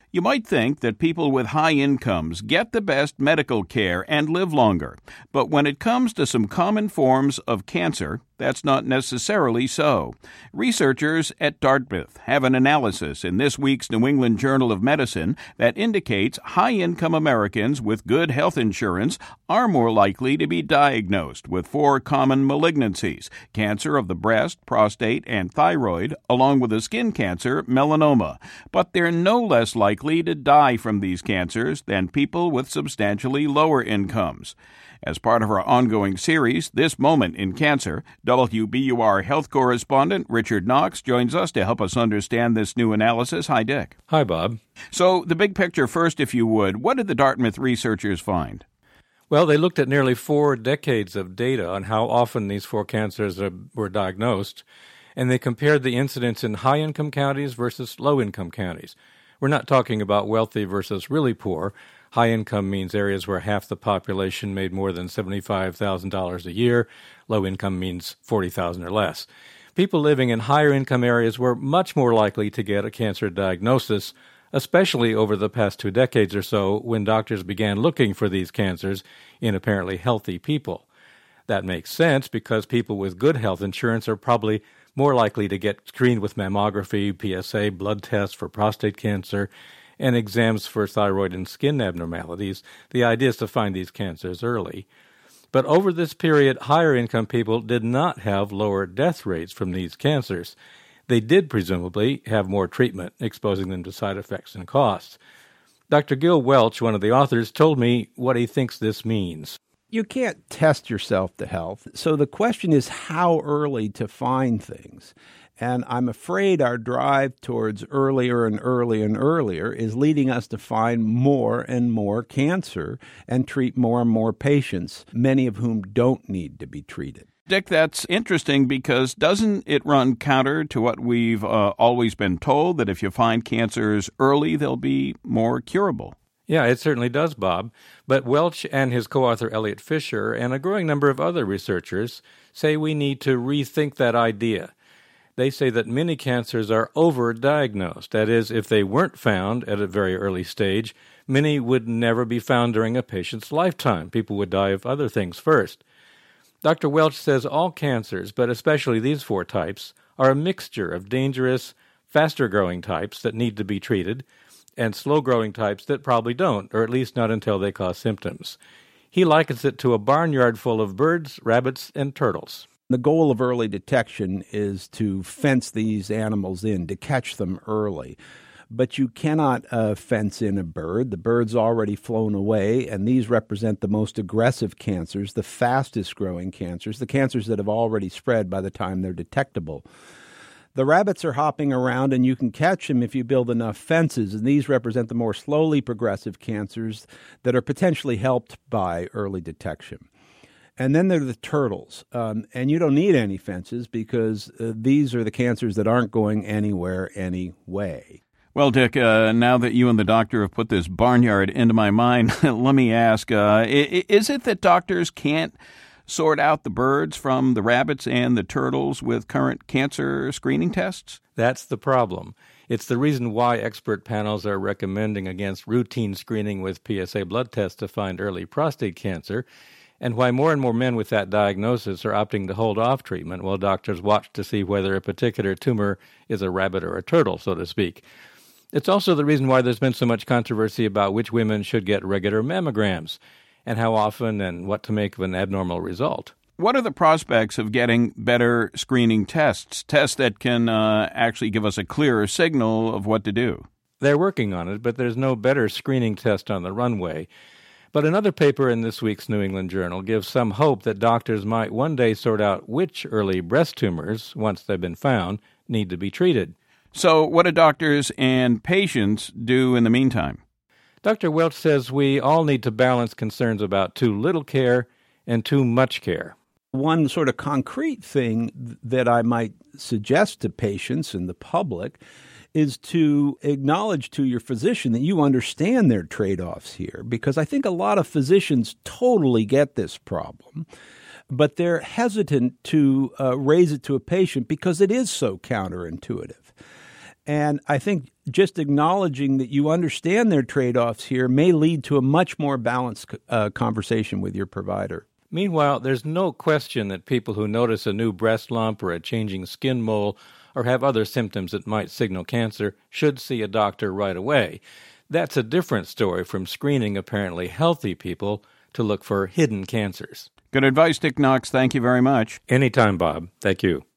You might think that people with high incomes get the best medical care and live longer, but when it comes to some common forms of cancer, that's not necessarily so. Researchers at Dartmouth have an analysis in this week's New England Journal of Medicine that indicates high-income Americans with good health insurance are more likely to be diagnosed with 4 common malignancies: cancer of the breast, prostate, and thyroid, along with a skin cancer, melanoma. But they're no less likely to die from these cancers than people with substantially lower incomes. As part of our ongoing series, This Moment in Cancer, WBUR health correspondent Richard Knox joins us to help us understand this new analysis. Hi, Dick. Hi, Bob. So, the big picture first, if you would. What did the Dartmouth researchers find? Well, they looked at nearly 4 decades of data on how often these 4 cancers were diagnosed, and they compared the incidence in high-income counties versus low-income counties. We're not talking about wealthy versus really poor. High income means areas where half the population made more than $75,000 a year. Low income means $40,000 or less. People living in higher income areas were much more likely to get a cancer diagnosis, especially over the past 2 decades or so when doctors began looking for these cancers in apparently healthy people. That makes sense because people with good health insurance are probably more likely to get screened with mammography, PSA, blood tests for prostate cancer, and exams for thyroid and skin abnormalities. The idea is to find these cancers early. But over this period, higher income people did not have lower death rates from these cancers. They did presumably have more treatment, exposing them to side effects and costs. Dr. Gil Welch, one of the authors, told me what he thinks this means. You can't test yourself to health, so the question is how early to find things. And I'm afraid our drive towards earlier and earlier and earlier is leading us to find more and more cancer and treat more and more patients, many of whom don't need to be treated. Dick, that's interesting because doesn't it run counter to what we've always been told, that if you find cancers early, they'll be more curable? Yeah, it certainly does, Bob. But Welch and his co-author Elliot Fisher and a growing number of other researchers say we need to rethink that idea. They say that many cancers are overdiagnosed. That is, if they weren't found at a very early stage, many would never be found during a patient's lifetime. People would die of other things first. Dr. Welch says all cancers, but especially these 4 types, are a mixture of dangerous, faster-growing types that need to be treated and slow-growing types that probably don't, or at least not until they cause symptoms. He likens it to a barnyard full of birds, rabbits, and turtles. The goal of early detection is to fence these animals in, to catch them early. But you cannot fence in a bird. The bird's already flown away, and these represent the most aggressive cancers, the fastest growing cancers, the cancers that have already spread by the time they're detectable. The rabbits are hopping around, and you can catch them if you build enough fences, and these represent the more slowly progressive cancers that are potentially helped by early detection. And then there are the turtles, and you don't need any fences because these are the cancers that aren't going anywhere anyway. Well, Dick, now that you and the doctor have put this barnyard into my mind, let me ask, is it that doctors can't sort out the birds from the rabbits and the turtles with current cancer screening tests? That's the problem. It's the reason why expert panels are recommending against routine screening with PSA blood tests to find early prostate cancer, and why more and more men with that diagnosis are opting to hold off treatment while doctors watch to see whether a particular tumor is a rabbit or a turtle, so to speak. It's also the reason why there's been so much controversy about which women should get regular mammograms, and how often and what to make of an abnormal result. What are the prospects of getting better screening tests that can actually give us a clearer signal of what to do? They're working on it, but there's no better screening test on the runway. But another paper in this week's New England Journal gives some hope that doctors might one day sort out which early breast tumors, once they've been found, need to be treated. So what do doctors and patients do in the meantime? Dr. Welch says we all need to balance concerns about too little care and too much care. One sort of concrete thing that I might suggest to patients and the public is to acknowledge to your physician that you understand their trade-offs here, because I think a lot of physicians totally get this problem, but they're hesitant to raise it to a patient because it is so counterintuitive. And I think just acknowledging that you understand their trade-offs here may lead to a much more balanced conversation with your provider. Meanwhile, there's no question that people who notice a new breast lump or a changing skin mole or have other symptoms that might signal cancer should see a doctor right away. That's a different story from screening apparently healthy people to look for hidden cancers. Good advice, Dick Knox. Thank you very much. Anytime, Bob. Thank you.